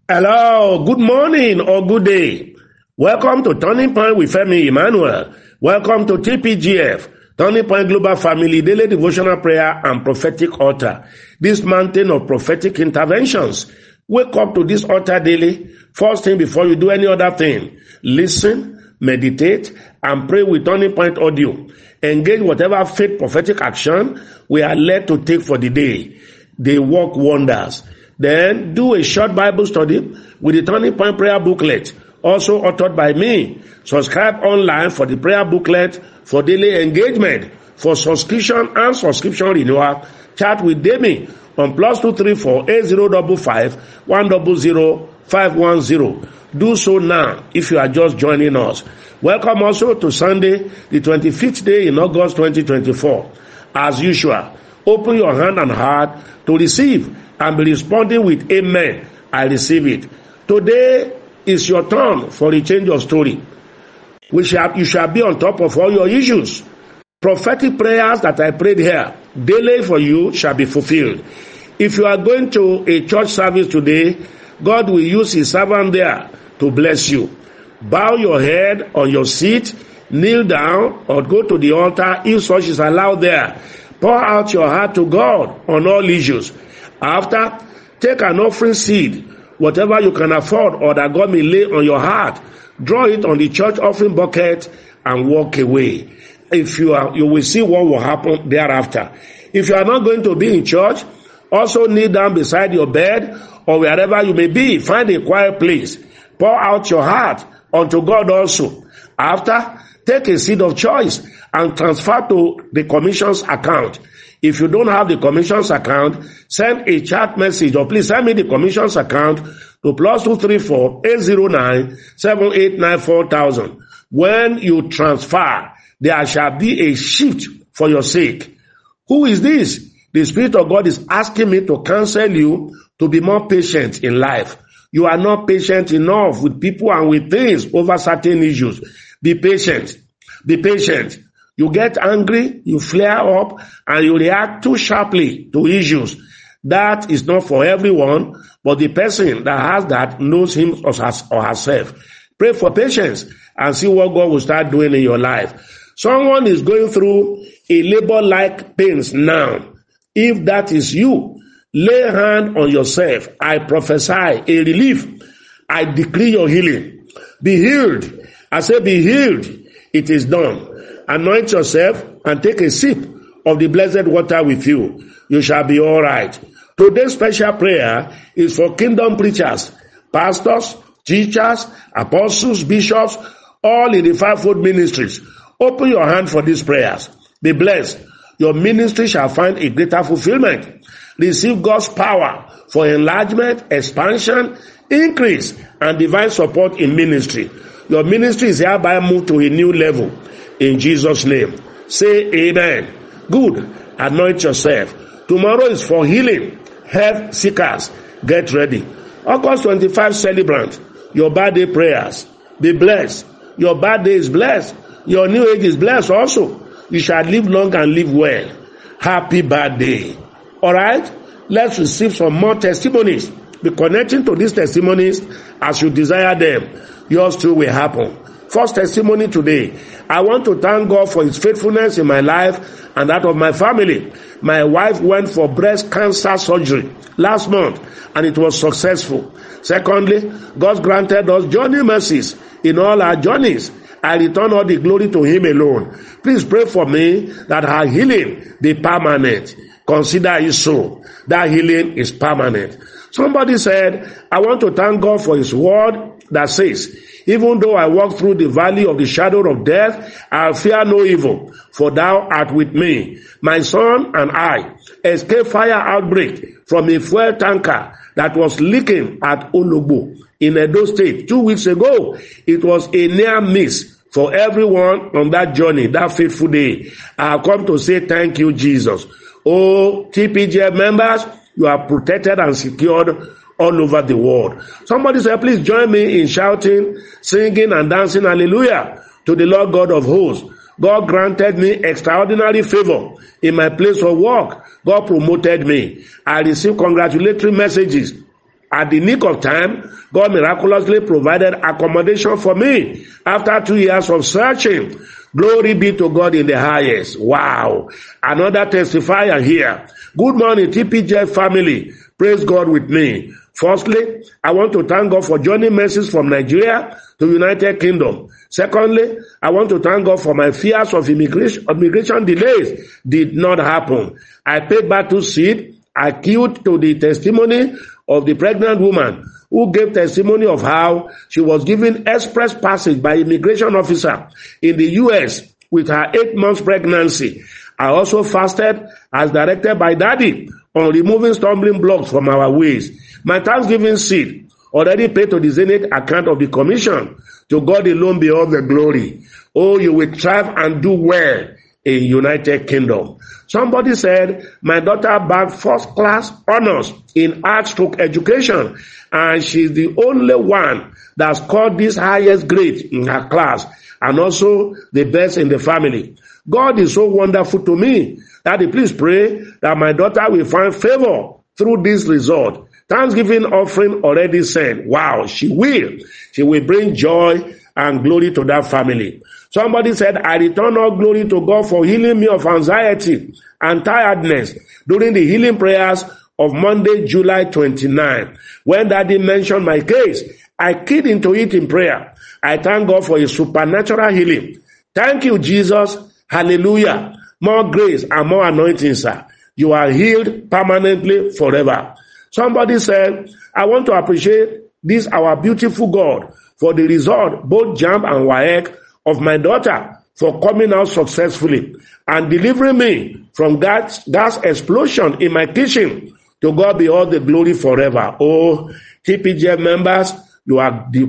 Hello, good morning or good day. Welcome to Turning Point with Femi Emmanuel. Welcome to TPGF, Turning Point Global Family Daily Devotional Prayer and Prophetic Altar. This mountain of prophetic interventions. Wake up to this altar daily. First thing before you do any other thing. Listen, meditate, and pray with Turning Point audio. Engage whatever faith prophetic action we are led to take for the day. They work wonders. Then do a short Bible study with the Turning Point prayer booklet, also authored by me. Subscribe online for the prayer booklet for daily engagement. For subscription and subscription renewal, chat with Demi on +234 8055 100 510. Do so now if you are just joining us. Welcome also to Sunday, the 25th day in August 2024. As usual, open your hand and heart to receive and be responding with amen. I receive it. Today is your turn for a change of story. You shall be on top of all your issues. Prophetic prayers that I prayed here daily for you shall be fulfilled. If you are going to a church service today, God will use his servant there to bless you. Bow your head on your seat, kneel down, or go to the altar if such is allowed there. Pour out your heart to God on all issues. After, take an offering seed, whatever you can afford or that God may lay on your heart. Draw it on the church offering bucket and walk away. You will see what will happen thereafter. If you are not going to be in church, also kneel down beside your bed or wherever you may be. Find a quiet place. Pour out your heart unto God also. After, take a seed of choice and transfer to the commission's account. If you don't have the commission's account, send a chat message or please send me the commission's account to +234 809 7894 4000. When you transfer, there shall be a shift for your sake. Who is this? The Spirit of God is asking me to counsel you to be more patient in life. You are not patient enough with people and with things over certain issues. Be patient. Be patient. You get angry, you flare up, and you react too sharply to issues. That is not for everyone, but the person that has that knows him or herself. Pray for patience and see what God will start doing in your life. Someone is going through a labor-like pains now. If that is you, lay hand on yourself. I prophesy a relief. I decree your healing. Be healed. I say be healed. It is done. Anoint yourself and take a sip of the blessed water with you. You shall be all right. Today's special prayer is for kingdom preachers, pastors, teachers, apostles, bishops, all in the fivefold ministries. Open your hand for these prayers. Be blessed. Your ministry shall find a greater fulfillment. Receive God's power for enlargement, expansion, increase, and divine support in ministry. Your ministry is hereby moved to a new level. In Jesus' name. Say amen. Good. Anoint yourself. Tomorrow is for healing. Health seekers. Get ready. August 25 celebrant. Your birthday prayers. Be blessed. Your birthday is blessed. Your new age is blessed also. You shall live long and live well. Happy birthday. Alright? Let's receive some more testimonies. Be connecting to these testimonies as you desire them. Yours too will happen. First testimony today. I want to thank God for his faithfulness in my life and that of my family. My wife went for breast cancer surgery last month and it was successful. Secondly, God granted us journey mercies in all our journeys. I return all the glory to him alone. Please pray for me that her healing be permanent. Consider it so. That healing is permanent. Somebody said, I want to thank God for his word that says, even though I walk through the valley of the shadow of death, I'll fear no evil, for thou art with me. My son and I escaped fire outbreak from a fuel tanker that was leaking at Ologbo in Edo State 2 weeks ago. It was a near miss for everyone on that journey, that faithful day. I have come to say thank you, Jesus. Oh, TPJ members, you are protected and secured all over the world. Somebody say, please join me in shouting, singing, and dancing hallelujah to the Lord God of hosts. God granted me extraordinary favor in my place of work. God promoted me. I received congratulatory messages At the nick of time, God miraculously provided accommodation for me after 2 years of searching. Glory be to God in the highest. Wow. Another testifier here. Good morning, TPJ family. Praise God with me. Firstly, I want to thank God for joining mercies from Nigeria to United Kingdom. Secondly, I want to thank God for my fears of immigration delays did not happen. I paid battle seed. I queued to the testimony of the pregnant woman who gave testimony of how she was given express passage by immigration officer in the U.S. with her 8 months pregnancy. I also fasted as directed by Daddy on removing stumbling blocks from our ways. My Thanksgiving seed already paid to the Zenith account of the commission. To God alone be all the glory. Oh, you will thrive and do well in United Kingdom. Somebody said, my daughter bagged first-class honors in art/education, and she's the only one that scored this highest grade in her class, and also the best in the family. God is so wonderful to me. Daddy, please pray that my daughter will find favor through this result. Thanksgiving offering already sent. Wow, she will. She will bring joy and glory to that family. Somebody said, I return all glory to God for healing me of anxiety and tiredness during the healing prayers of Monday, July 29. When Daddy mentioned my case, I keyed into it in prayer. I thank God for his supernatural healing. Thank you, Jesus. Hallelujah. More grace and more anointing, sir. You are healed permanently forever. Somebody said, I want to appreciate this, our beautiful God, for the result, both JAMB and WAEC, of my daughter for coming out successfully and delivering me from gas explosion in my kitchen. To God be all the glory forever. Oh, TPJ members, you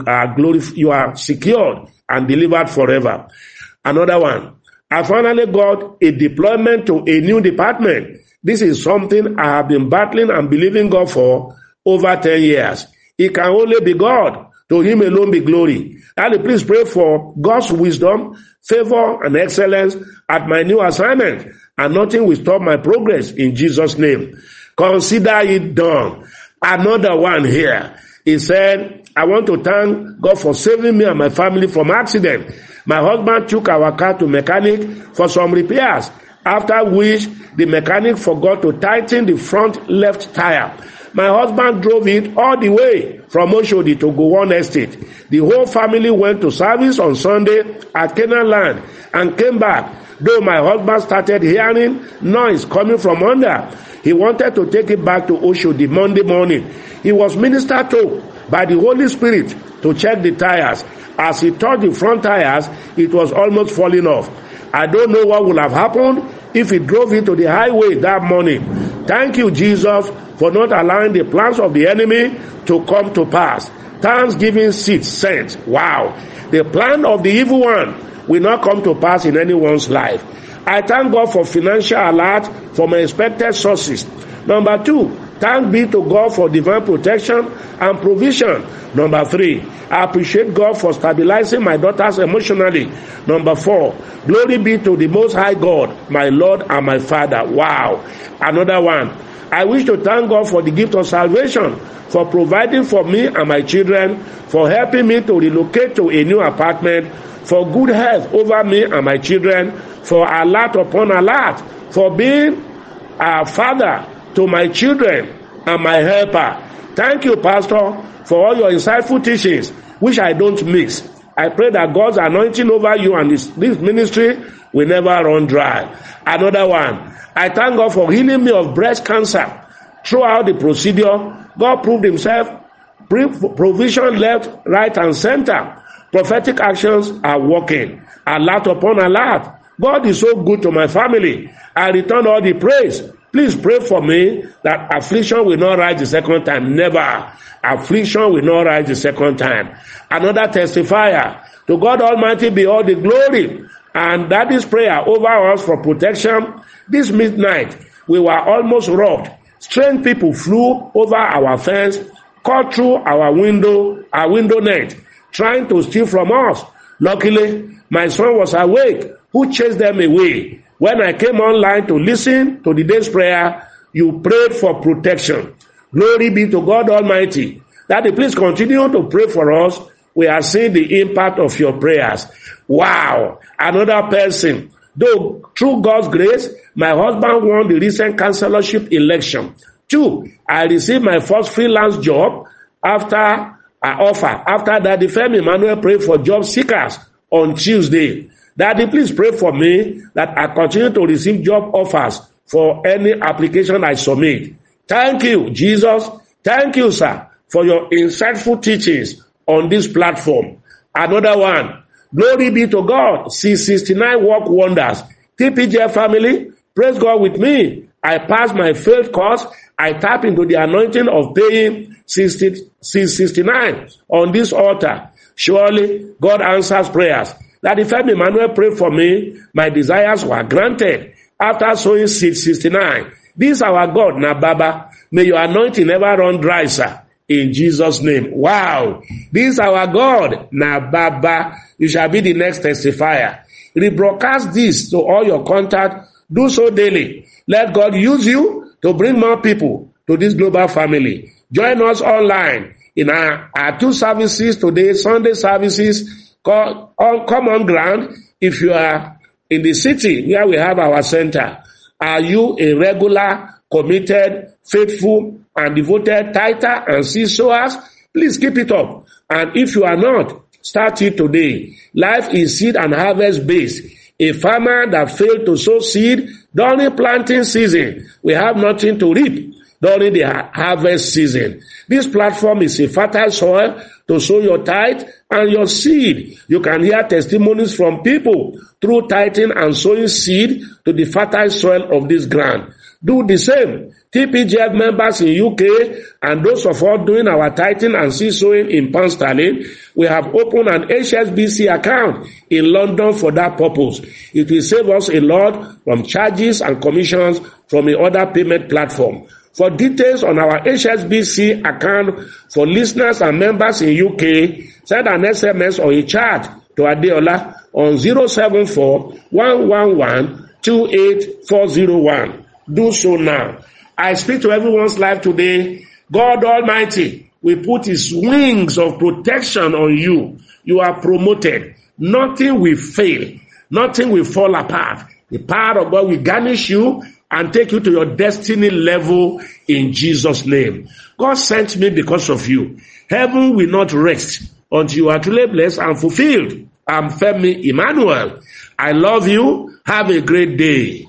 are secured and delivered forever. Another one. I finally got a deployment to a new department. This is something I have been battling and believing God for over 10 years. It can only be God. To him alone be glory. And please pray for God's wisdom, favor, and excellence at my new assignment, and nothing will stop my progress in Jesus' name. Consider it done. Another one here. He said, I want to thank God for saving me and my family from accident. My husband took our car to mechanic for some repairs, after which the mechanic forgot to tighten the front left tire. My husband drove it all the way from Oshodi to Gowon Estate. The whole family went to service on Sunday at Canaan Land and came back. Though my husband started hearing noise coming from under, he wanted to take it back to Oshodi Monday morning. He was ministered to by the Holy Spirit to check the tires. As he touched the front tires, it was almost falling off. I don't know what would have happened if he drove into the highway that morning. Thank you, Jesus, for not allowing the plans of the enemy to come to pass. Thanksgiving seed sent. Wow. The plan of the evil one will not come to pass in anyone's life. I thank God for financial alert from expected sources. Number 2, thanks be to God for divine protection and provision. Number 3, I appreciate God for stabilizing my daughters emotionally. Number 4, glory be to the Most High God, my Lord and my Father. Wow. Another one, I wish to thank God for the gift of salvation, for providing for me and my children, for helping me to relocate to a new apartment, for good health over me and my children, for alert upon alert, for being a father to my children and my helper. Thank you, Pastor, for all your insightful teachings, which I don't mix. I pray that God's anointing over you and this ministry will never run dry. Another one, I thank God for healing me of breast cancer. Throughout the procedure, God proved himself, provision left, right, and center. Prophetic actions are working. Alert upon alert. God is so good to my family. I return all the praise. Please pray for me that affliction will not rise the second time. Never. Affliction will not rise the second time. Another testifier. To God Almighty be all the glory. And that is prayer over us for protection. This midnight, we were almost robbed. Strange people flew over our fence, cut through our window net, trying to steal from us. Luckily, my son was awake, who chased them away. When I came online to listen to the day's prayer, you prayed for protection. Glory be to God Almighty. Daddy, please continue to pray for us. We are seeing the impact of your prayers. Wow. Another person. Though through God's grace, my husband won the recent counselorship election. 2, I received my first freelance job after that, the Femi Emmanuel prayed for job seekers on Tuesday. Daddy, please pray for me that I continue to receive job offers for any application I submit. Thank you, Jesus. Thank you, sir, for your insightful teachings on this platform. Another one. Glory be to God. C69 work wonders. TPJ family, praise God with me. I passed my failed course. I tap into the anointing of paying C69 on this altar. Surely God answers prayers. That if Femi Emmanuel prayed for me, my desires were granted after sowing seed 69. This our God, Nababa. May your anointing never run dry, sir. In Jesus' name. Wow. This our God, Nababa. You shall be the next testifier. Rebroadcast this to all your contacts. Do so daily. Let God use you to bring more people to this global family. Join us online in our 2 services today, Sunday services. Come on ground. If you are in the city where we have our center, are you a regular, committed, faithful, and devoted tither and seed sowers? Please keep it up. And if you are not, start it today. Life is seed and harvest based. A farmer that failed to sow seed during planting season will have nothing to reap during the harvest season. This platform is a fertile soil to sow your tithe and your seed. You can hear testimonies from people through tithing and sowing seed to the fertile soil of this ground. Do the same. TPGF members in UK and those of us doing our tithing and seed sowing in pound sterling, we have opened an HSBC account in London for that purpose. It will save us a lot from charges and commissions from a other payment platform. For details on our HSBC account for listeners and members in UK, send an SMS or a chat to Adeola on 074-111-28401. Do so now. I speak to everyone's life today. God Almighty will put his wings of protection on you. You are promoted. Nothing will fail. Nothing will fall apart. The power of God will garnish you and take you to your destiny level in Jesus' name. God sent me because of you. Heaven will not rest until you are truly blessed and fulfilled. I'm Femi Emmanuel. I love you. Have a great day.